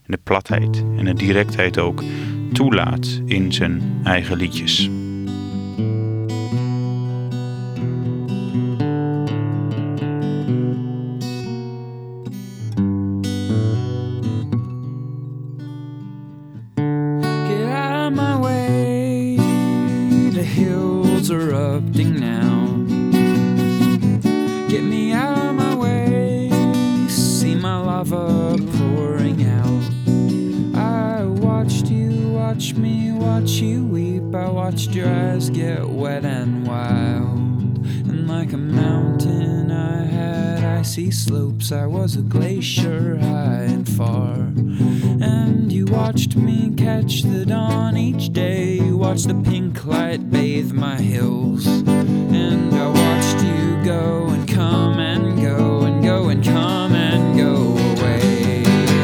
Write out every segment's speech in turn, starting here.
En de platheid en de directheid ook toelaat in zijn eigen liedjes. Get out of my way, the hills are erupting now. Get me out of my way, see my lava pouring out. I watched you watch me, watch you weep. I watched your eyes get wet and wild. And like a mountain I had icy slopes. I was a glacier high and far. And you watched me catch the dawn each day. You watched the pink light bathe my hills. And I watched you go and come and go and go and come and go away.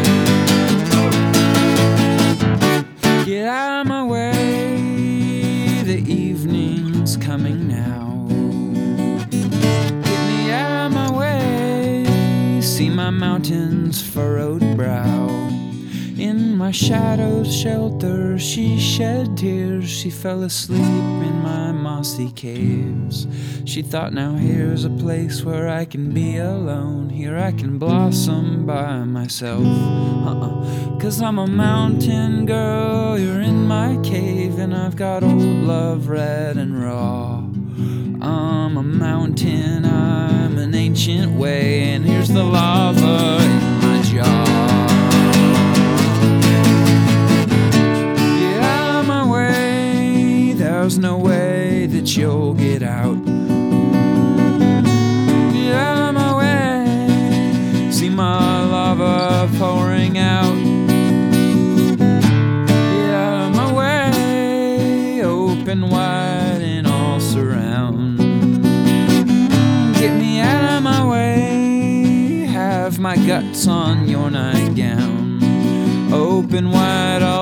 Get out of my way, the evening's coming now. Get me out of my way, see my mountain's furrowed brow. In my shadow's shelter she shed tears. She fell asleep in my mossy caves. She thought, now here's a place where I can be alone. Here I can blossom by myself. 'Cause I'm a mountain girl, you're in my cave. And I've got old love red and raw. I'm a mountain, I'm an ancient way. And here's the lava in my jaw. There's no way that you'll get out. Get out of my way, see my lava pouring out. Get out of my way, open wide and all surround. Get me out of my way, have my guts on your nightgown. Open wide all